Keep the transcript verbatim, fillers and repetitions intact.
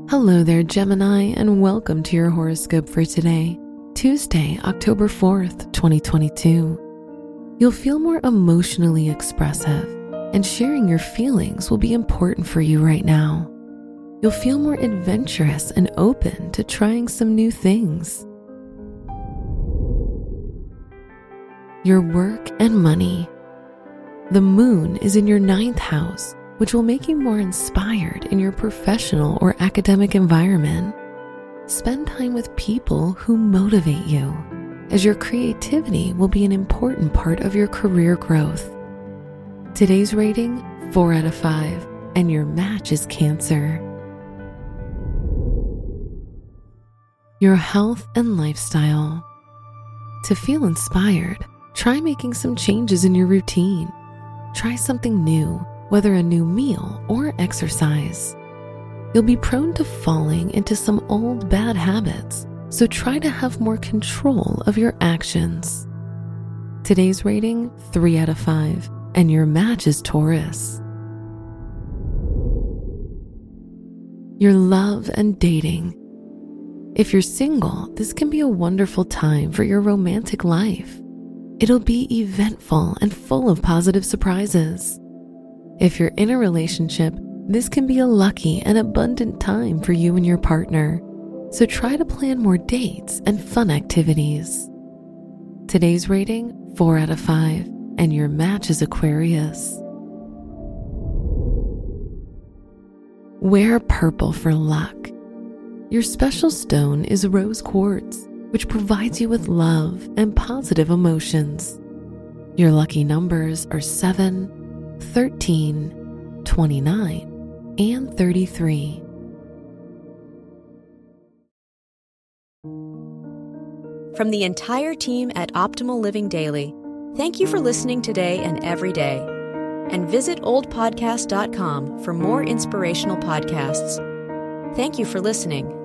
Hello there, Gemini, and welcome to your horoscope for today, Tuesday, October fourth, twenty twenty-two. You'll feel more emotionally expressive, and sharing your feelings will be important for you right now. You'll feel more adventurous and open to trying some new things. Your work and money. The moon is in your ninth house, which will make you more inspired in your professional or academic environment. Spend time with people who motivate you, as your creativity will be an important part of your career growth. Today's rating, four out of five, and your match is Cancer. Your health and lifestyle. To feel inspired, try making some changes in your routine. Try something new, whether a new meal or exercise. You'll be prone to falling into some old bad habits, so try to have more control of your actions. Today's rating, three out of five, and your match is Taurus. Your love and dating. If you're single, this can be a wonderful time for your romantic life. It'll be eventful and full of positive surprises. If you're in a relationship, this can be a lucky and abundant time for you and your partner, so try to plan more dates and fun activities. Today's rating, four out of five, and your match is Aquarius. Wear purple for luck. Your special stone is rose quartz, which provides you with love and positive emotions. Your lucky numbers are seven, thirteen, twenty-nine, and thirty-three. From the entire team at Optimal Living Daily, thank you for listening today and every day. And visit old podcast dot com for more inspirational podcasts. Thank you for listening.